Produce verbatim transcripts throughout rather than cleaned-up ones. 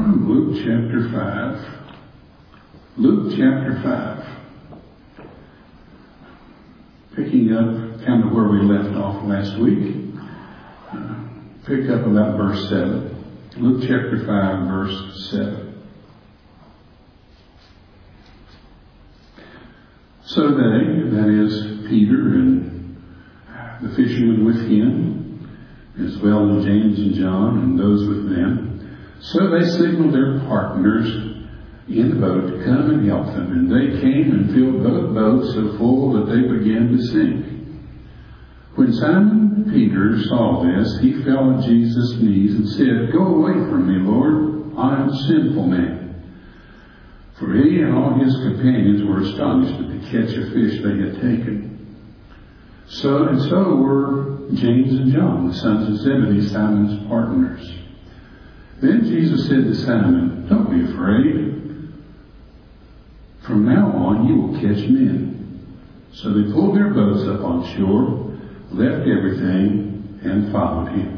from Luke chapter five. Luke chapter five. Picking up kind of where we left off last week. Uh, pick up about verse seven. Luke chapter five, verse seven. So they, that is Peter and the fishermen with him, as well as James and John and those with them, so they signaled their partners in the boat to come and help them. And they came and filled both boats so full that they began to sink. When Simon Peter saw this, he fell at Jesus' knees and said, "Go away from me, Lord, I am a sinful man." For he and all his companions were astonished at the catch of fish they had taken. So and so were James and John, the sons of Zebedee, Simon's partners. Then Jesus said to Simon, "Don't be afraid. From now on you will catch men." So they pulled their boats up on shore, left everything, and followed him.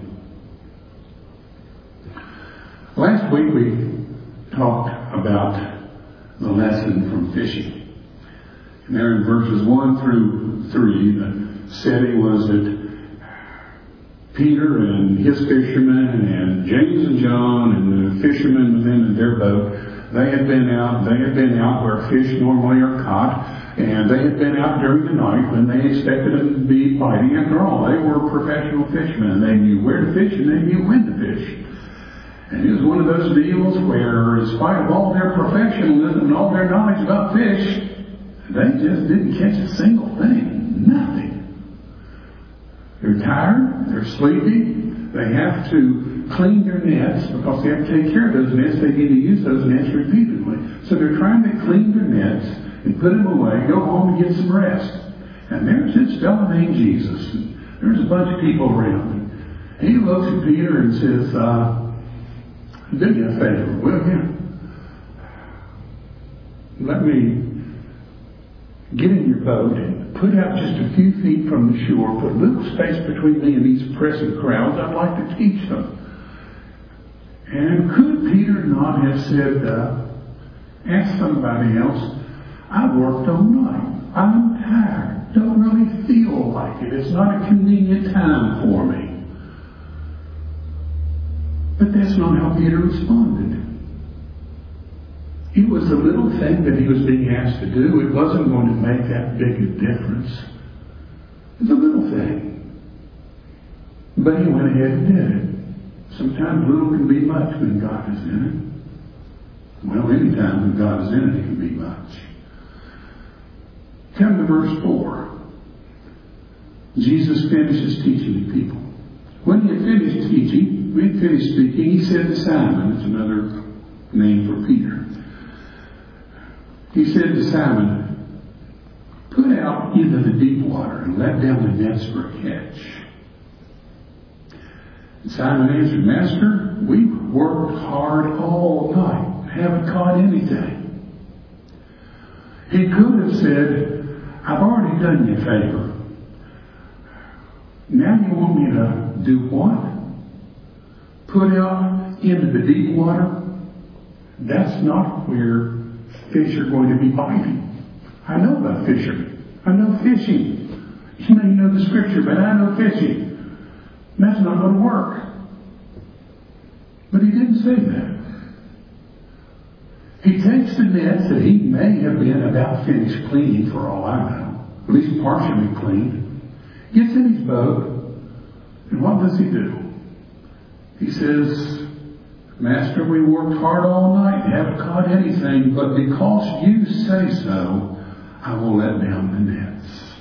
Last week we talked about the lesson from fishing. And there in verses one through three, the setting was that Peter and his fishermen and James and John and the fishermen within their boat, they had been out, they had been out where fish normally are caught, and they had been out during the night when they expected them to be biting. After all, they were professional fishermen. They knew where to fish and they knew when to fish. And it was one of those deals where, in spite of all their professionalism and all their knowledge about fish, they just didn't catch a single thing. Nothing. They're tired, they're sleepy, they have to clean their nets because they have to take care of those nets. They need to use those nets repeatedly. So they're trying to clean their nets and put them away, go home and get some rest. And there's this fellow named Jesus. And there's a bunch of people around. And he looks at Peter and says, uh, "Do me a favor, will you? Let me get in your boat and put out just a few feet from the shore, put a little space between me and these pressing crowds. I'd like to teach them." And could Peter not have said, uh, ask somebody else, "I worked all night. I'm tired. Don't really feel like it. It's not a convenient time for me." But that's not how Peter responded. It was a little thing that he was being asked to do. It wasn't going to make that big a difference. It's a little thing. But he went ahead and did it. Sometimes little can be much when God is in it. Well, any time when God is in it, it can be much. Come to verse four. Jesus finishes teaching the people. When he had finished teaching, when he had finished speaking, he said to Simon, it's another name for Peter. He said to Simon, "Put out into the deep water and let down the nets for a catch." And Simon answered, "Master, we've worked hard all night, haven't caught anything." He could have said, "I've already done you a favor. Now you want me to do what? Put out into the deep water? That's not where fish are going to be biting. I know about fishermen. I know fishing. You may know the scripture, but I know fishing. That's not going to work." But he didn't say that. He takes the nets that he may have been about finished cleaning, for all I know, at least partially cleaned, gets in his boat, and what does he do? He says, "Master, we worked hard all night, haven't caught anything, but because you say so, I will let down the nets."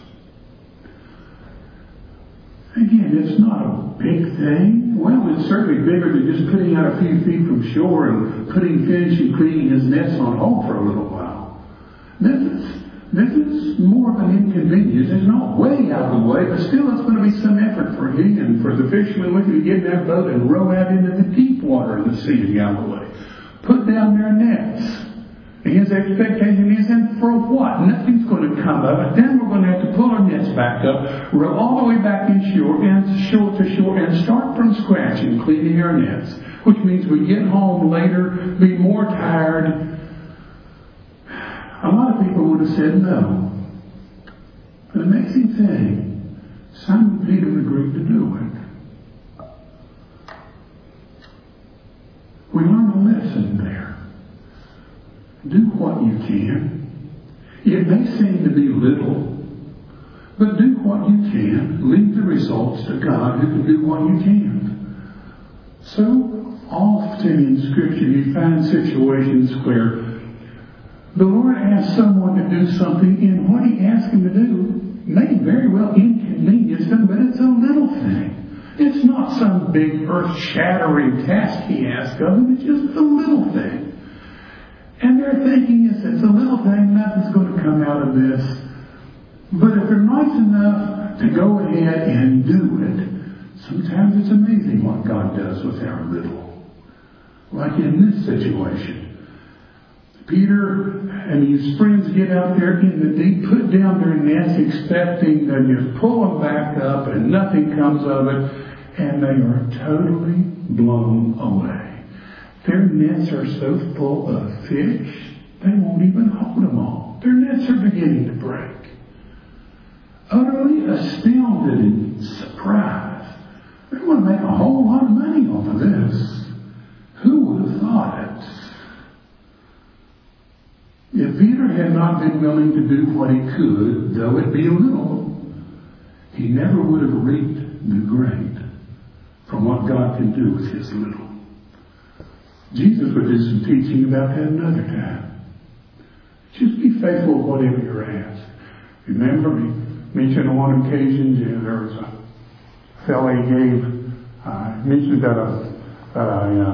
Again, it's not a big thing. Well, it's certainly bigger than just putting out a few feet from shore and putting fish and cleaning his nets on hold for a little while. This is, this is more of an inconvenience. It's not way out of the way, but still it's going to be some effort for he and for the fishermen looking to get in that boat and row out into the deep water in the Sea of Galilee. Put down their nets. And his expectation is, and for what? Nothing's going to come of it. Then we're going to have to pull our nets back up, row all the way back in shore and shore to shore, and start from scratch in cleaning our nets. which means we get home later, be more tired. A lot of people would have said no. The amazing thing, Simon Peter agreed to do it. We learn a lesson there. Do what you can. It may seem to be little, but do what you can. Leave the results to God who can do what you can. So often in Scripture you find situations where the Lord asks someone to do something, and what He asks him to do may very well inconvenience them, but it's a little thing. It's not some big earth-shattering task He asks of them. It's just a little thing. And they're thinking, it's, it's a little thing, nothing's going to come out of this. But if they're nice enough to go ahead and do it, sometimes it's amazing what God does with our little. Like in this situation. Peter and his friends get out there in the deep, put down their nets expecting to just pull them back up and nothing comes of it. And they are totally blown away. Their nets are so full of fish, they won't even hold them all. Their nets are beginning to break. Utterly astounded and surprised. They're going to make a whole lot of money off of this. Who would have thought it? If Peter had not been willing to do what he could, though it be a little, he never would have reaped the great from what God can do with his little. Jesus would do some teaching about that another time. Just be faithful to whatever you're asked. Remember, he mentioned on one occasion, you know, there was a fellow he gave, uh, mentioned that a, a,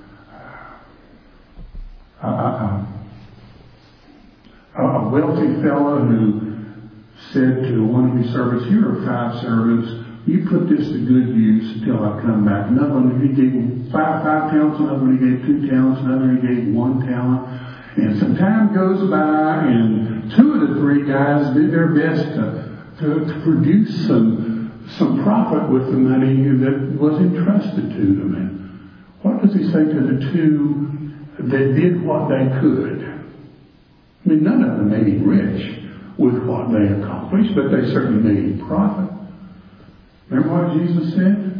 a, a, a, a wealthy fellow who said to one of his servants, "Here are five servants. You put this to good use until I come back." Another one, he gave him five, five talents. Another one, he gave two talents. Another, he gave one talent. And some time goes by, and two of the three guys did their best to, to, to produce some, some profit with the money that was entrusted to them. And what does he say to the two that did what they could? I mean, none of them made him rich with what they accomplished, but they certainly made him profit. Remember what Jesus said?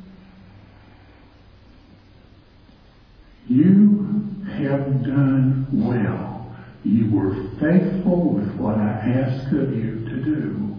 You have done well. You were faithful with what I asked of you to do.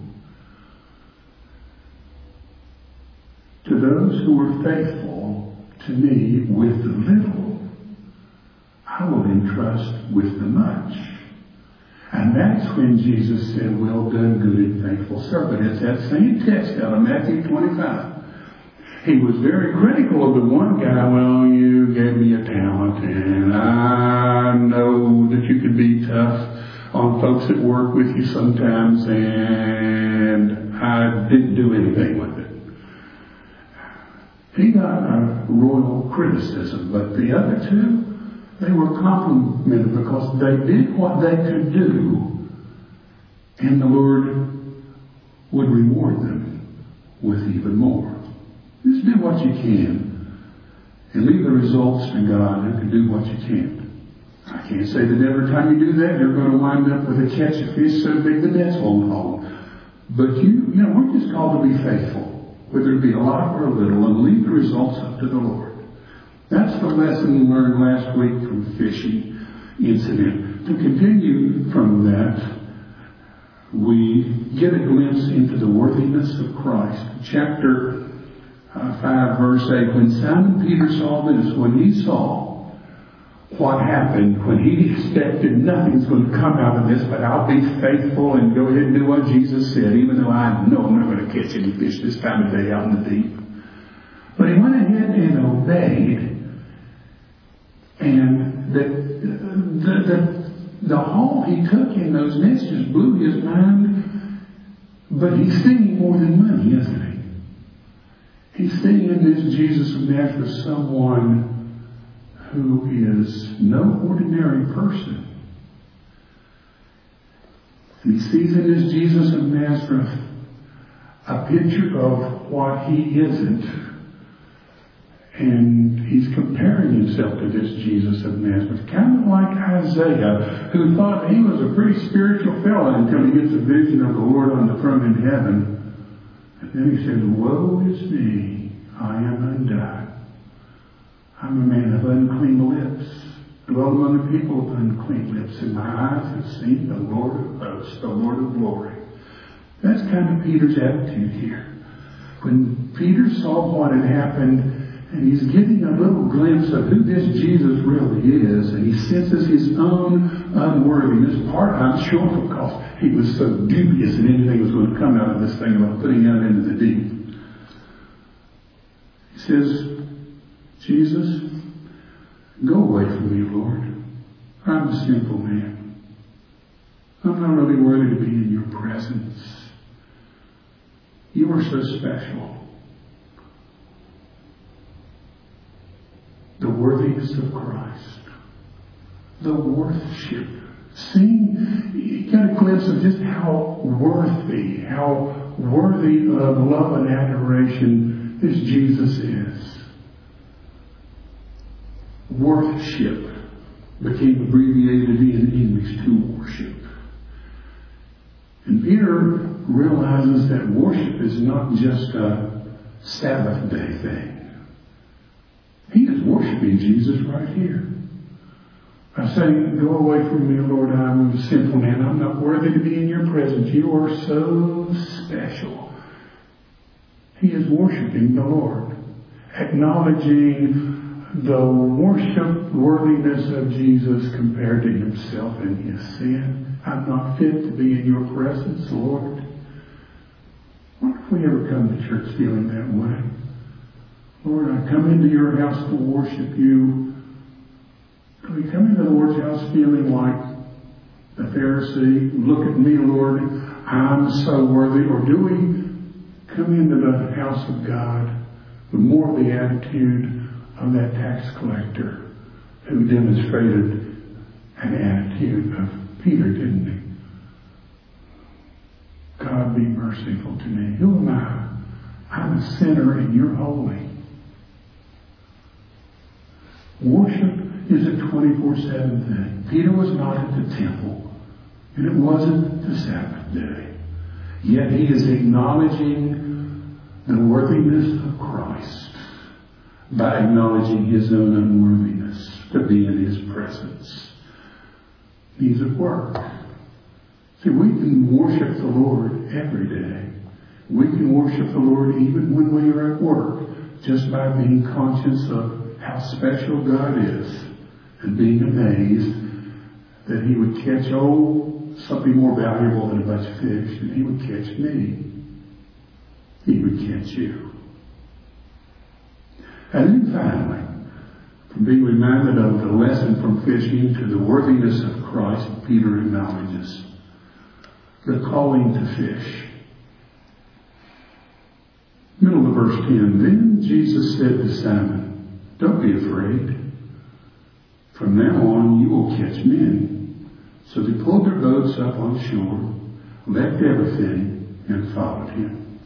To those who were faithful to me with the little, I will entrust with the much. And that's when Jesus said, "Well done, good and faithful servant." It's that same text out of Matthew twenty-five. He was very critical of the one guy. "Well, you gave me a talent, and I know that you could be tough on folks that work with you sometimes, and I didn't do anything with it." He got a royal criticism, but the other two, they were complimented because they did what they could do, and the Lord would reward them with even more. Just do what you can, and leave the results to God who can do what you can. I can't say that every time you do that, you're going to wind up with a catch of fish so big the nets won't hold. But you, you know, we're just called to be faithful, whether it be a lot or a little, and leave the results up to the Lord. That's the lesson we learned last week from the fishing incident. To continue from that, we get a glimpse into the worthiness of Christ. Chapter uh, five, verse eight. When Simon Peter saw this, when he saw what happened, when he expected nothing's going to come out of this, but I'll be faithful and go ahead and do what Jesus said, even though I know I'm not going to catch any fish this time of day out in the deep. But he went ahead and obeyed. And the, the, the, the haul he took in those nets just blew his mind. But he's seeing more than money, isn't he? He's seeing in this Jesus of Nazareth someone who is no ordinary person. He sees in this Jesus of Nazareth a picture of what he isn't. And he he's comparing himself to this Jesus of Nazareth, kind of like Isaiah, who thought he was a pretty spiritual fellow until he gets a vision of the Lord on the throne in heaven. And then he says, woe is me, I am undone. I'm a man of unclean lips, dwell among the people of unclean lips, and my eyes have seen the Lord of hosts, the Lord of glory. That's kind of Peter's attitude here. When Peter saw what had happened, and he's getting a little glimpse of who this Jesus really is, and he senses his own unworthiness, part I'm sure because he was so dubious that anything was going to come out of this thing about putting out into the deep. He says, Jesus, go away from me, Lord. I'm a sinful man. I'm not really worthy to be in your presence. You are so special. The worthiness of Christ. The worthship. Seeing, you got a glimpse of just how worthy, how worthy of love and adoration this Jesus is. Worthship became abbreviated in English to worship. And Peter realizes that worship is not just a Sabbath day thing. He is worshiping Jesus right here. By saying, go away from me, Lord, I'm a sinful man. I'm not worthy to be in your presence. You are so special. He is worshiping the Lord, acknowledging the worship worthiness of Jesus compared to himself and his sin. I'm not fit to be in your presence, Lord. What if we ever come to church feeling that way? Lord, I come into your house to worship you. Do we come into the Lord's house feeling like the Pharisee? Look at me, Lord, I'm so worthy. Or do we come into the house of God with more of the attitude of that tax collector who demonstrated an attitude of Peter, didn't he? God, be merciful to me. Who am I? I'm a sinner and you're holy. Worship is a twenty-four seven thing. Peter was not at the temple, and it wasn't the Sabbath day. Yet he is acknowledging the worthiness of Christ by acknowledging his own unworthiness to be in his presence. He's at work. See, we can worship the Lord every day. We can worship the Lord even when we are at work, just by being conscious of how special God is and being amazed that he would catch, oh, something more valuable than a bunch of fish, and he would catch me. He would catch you. And then finally, from being reminded of the lesson from fishing to the worthiness of Christ, Peter acknowledges the calling to fish. Middle of verse ten, then Jesus said to Simon, don't be afraid. From now on you will catch men. So they pulled their boats up on shore, left everything, and followed him.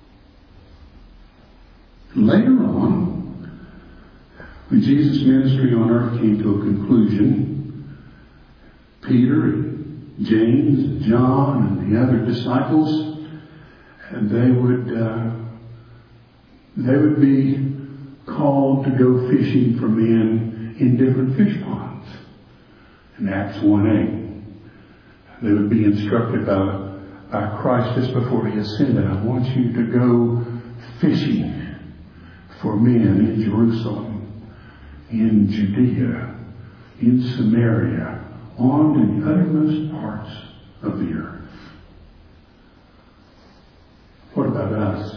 Later on, when Jesus' ministry on earth came to a conclusion, Peter, James, John, and the other disciples, and they would uh, they would be called to go fishing for men in different fish ponds. In Acts one eight, they would be instructed by, by Christ just before he ascended, I want you to go fishing for men in Jerusalem, in Judea, in Samaria, on to the uttermost parts of the earth. What about us?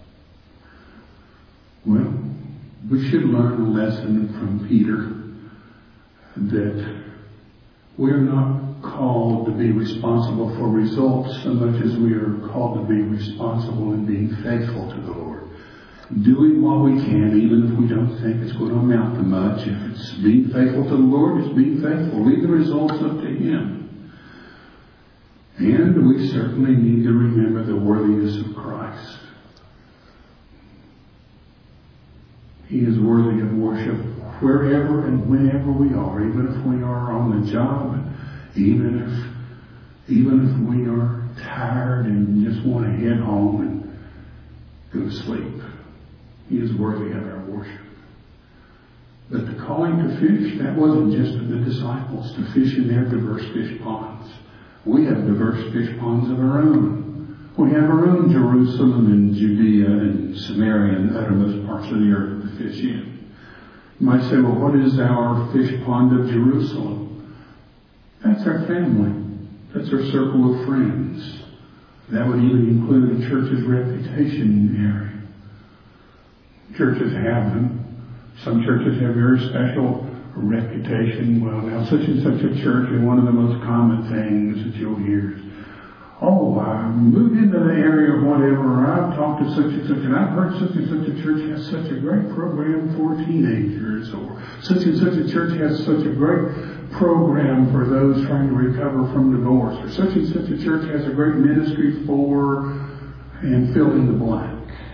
Well, we should learn a lesson from Peter that we're not called to be responsible for results so much as we are called to be responsible in being faithful to the Lord. Doing what we can, even if we don't think it's going to amount to much. If it's being faithful to the Lord, it's being faithful. Leave the results up to him. And we certainly need to remember the worthiness of Christ. He is worthy of worship wherever and whenever we are, even if we are on the job, even if, even if we are tired and just want to head home and go to sleep. He is worthy of our worship. But the calling to fish, that wasn't just to the disciples to fish in their diverse fish ponds. We have diverse fish ponds of our own. We have our own Jerusalem and Judea and Samaria and uttermost parts of the earth to fish in. You might say, well, what is our fish pond of Jerusalem? That's our family. That's our circle of friends. That would even include the church's reputation area. Churches have them. Some churches have very special reputation. Well, now such and such a church, and one of the most common things that you'll hear is, oh, I moved into the area or whatever, or I've talked to such and such, and I've heard such and such a church has such a great program for teenagers, or such and such a church has such a great program for those trying to recover from divorce, or such and such a church has a great ministry for, and fill in the blank.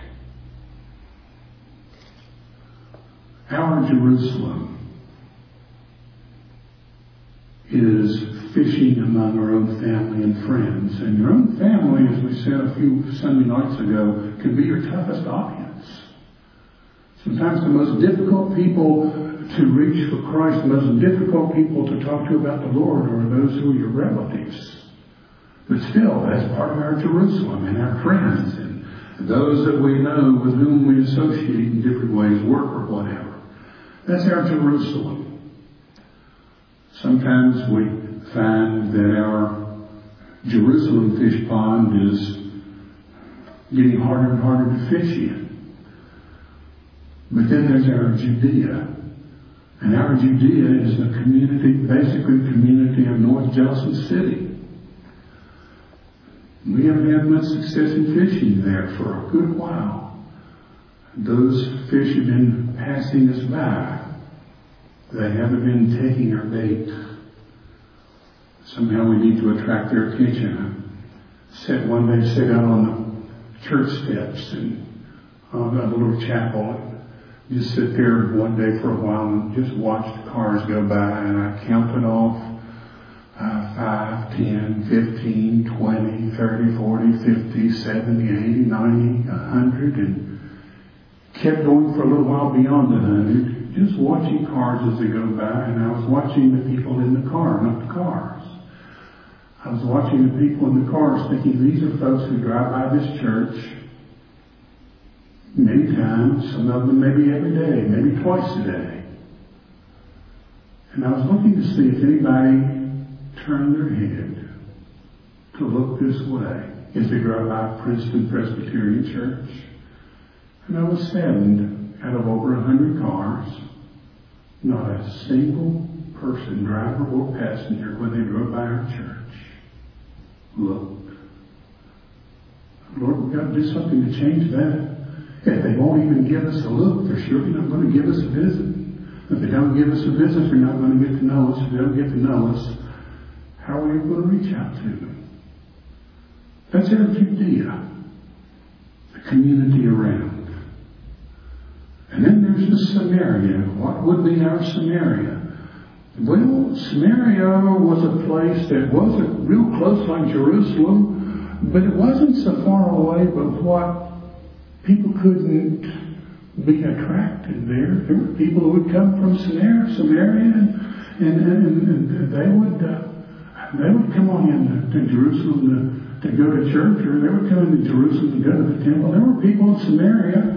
Our Jerusalem is fishing among our own family and friends. And your own family, as we said a few Sunday nights ago, can be your toughest audience. Sometimes the most difficult people to reach for Christ, the most difficult people to talk to about the Lord are those who are your relatives. But still, that's part of our Jerusalem and our friends and those that we know with whom we associate in different ways, work or whatever. That's our Jerusalem. Sometimes we find that our Jerusalem fish pond is getting harder and harder to fish in. But then there's our Judea. And our Judea is the community, basically the community of North Johnson City. We haven't had much success in fishing there for a good while. Those fish have been passing us by. They haven't been taking our bait. Somehow we need to attract their attention. I sat one day, sat out on the church steps and uh, a little chapel and just sit there one day for a while and just watch the cars go by, and I counted off uh, five, ten, fifteen, twenty, thirty, forty, fifty, seventy, eighty, ninety, a hundred, and kept going for a little while beyond the hundred, just watching cars as they go by, and I was watching the people in the car, not the cars. I was watching the people in the cars thinking, these are folks who drive by this church many times, some of them maybe every day, maybe twice a day. And I was looking to see if anybody turned their head to look this way as they drive by Princeton Presbyterian Church. And I was saddened. Out of over a hundred cars, not a single person, driver or passenger, when they drove by our church, looked. Lord, we've got to do something to change that. If they won't even give us a look, they're surely not going to give us a visit. If they don't give us a visit, they're not going to get to know us. If they don't get to know us, how are we going to reach out to them? That's our Judea, the community around. And then there's the Samaria. What would be our Samaria? Well, Samaria was a place that wasn't real close like Jerusalem, but it wasn't so far away but what people couldn't be attracted there. There were people who would come from Samaria, Samaria and, and, and, and they would uh, they would come on in to, to Jerusalem to, to go to church, or they would come into Jerusalem to go to the temple. There were people in Samaria.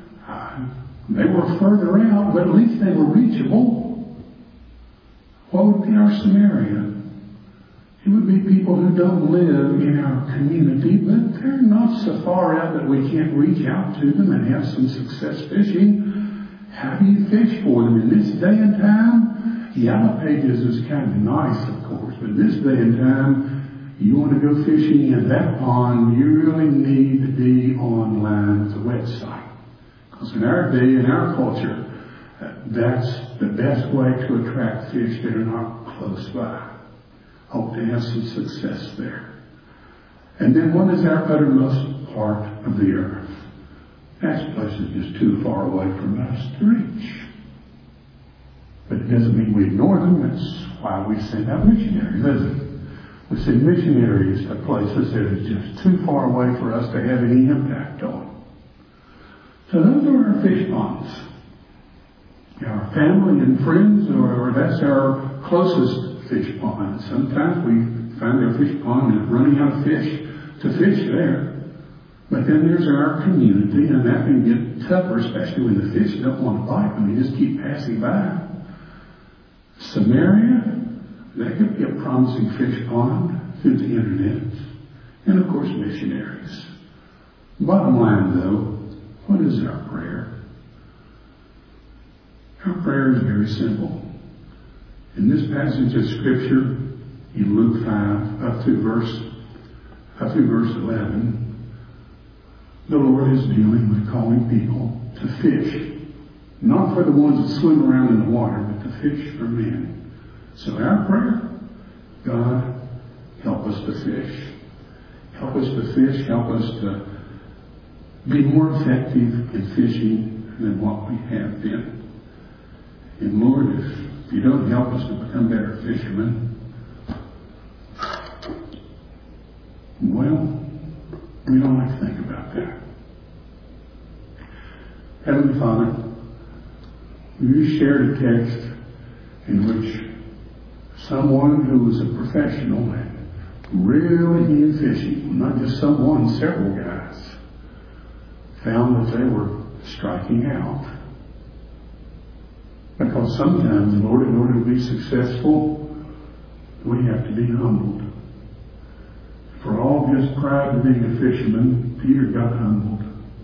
They were further out, but at least they were reachable. What would be our Samaria? It would be people who don't live in our community, but they're not so far out that we can't reach out to them and have some success fishing. How do you fish for them in this day and time? Yellow Pages is kind of nice, of course, but this day and time, you want to go fishing in that pond, you really need to be online with a website. Because in our day, in our culture, that's the best way to attract fish that are not close by. Hope to have some success there. And then what is our uttermost part of the earth? That place is just too far away from us to reach. doesn't mean we ignore them. That's why we send out missionaries, does it? We send missionaries to places that is just too far away for us to have any impact on. So those are our fish ponds. Our family and friends, or, or that's our closest fish pond. Sometimes we find our fish pond is running out of fish to fish there. But then there's our community, and that can get tougher, especially when the fish don't want to bite them. They just keep passing by. Samaria, that could be a promising fish pond through the internet. And of course, missionaries. Bottom line, though, what is our prayer? Our prayer is very simple. In this passage of Scripture, in Luke five, up to verse, up to verse eleven, the Lord is dealing with calling people to fish. Not for the ones that swim around in the water, but to fish for men. So our prayer, God, help us to fish. Help us to fish. Help us to be more effective in fishing than what we have been. And Lord, if, if you don't help us to become better fishermen, well, we don't like to think about that. Heavenly Father, you shared a text in which someone who was a professional and really in fishing, not just someone, several guys, found that they were striking out. Because sometimes, Lord, in order to be successful, we have to be humbled. For all his pride of being a fisherman, Peter got humbled.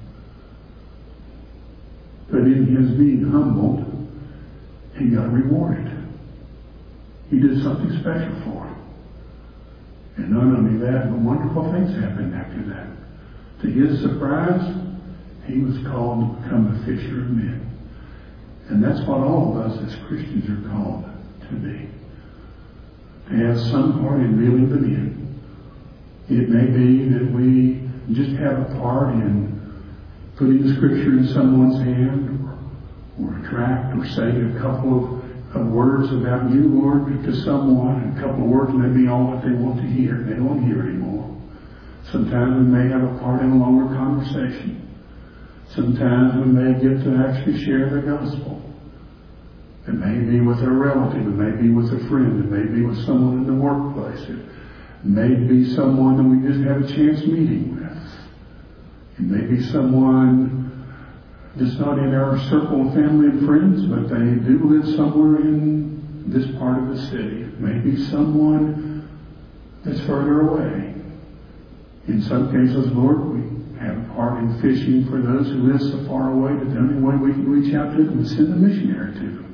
But in his being humbled, he got rewarded. He did something special for him. And not only that, but wonderful things happened after that. To his surprise, he was called to become a fisher of men. And that's what all of us as Christians are called to be. To have some part in reeling them in. It may be that we just have a part in putting the Scripture in someone's hand, or, or a tract, or saying a couple of, of words about you, Lord, to someone. And a couple of words may be all that they want to hear. They don't want to hear anymore. Sometimes we may have a part in a longer conversation. Sometimes we may get to actually share the gospel. It may be with a relative. It may be with a friend. It may be with someone in the workplace. It may be someone that we just have a chance meeting with. It may be someone that's not in our circle of family and friends, but they do live somewhere in this part of the city. It may be someone that's further away. In some cases, Lord, we have a part in fishing for those who live so far away that the only way we can reach out to them is send a missionary to them.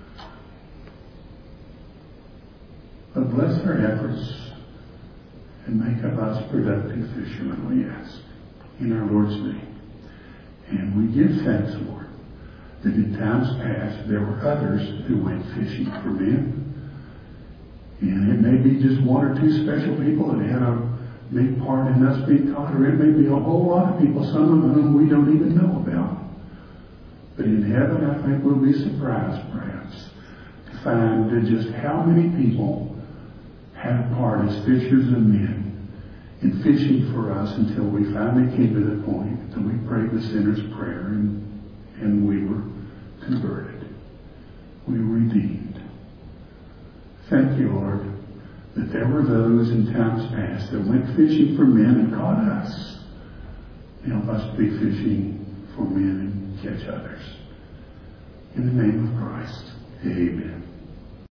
But bless our efforts and make of us productive fishermen, we ask, in our Lord's name. And we give thanks, Lord, that in times past there were others who went fishing for men. And it may be just one or two special people that had a big part in us being caught, or it may be a whole lot of people, some of whom we don't even know about. But in heaven, I think we'll be surprised, perhaps, to find that just how many people had a part as fishers of men in fishing for us until we finally came to the point that we prayed the sinner's prayer and, and we were converted. We were redeemed. Thank you, Lord, that there were those in times past that went fishing for men and caught us. Help us to be fishing for men and catch others. In the name of Christ, amen.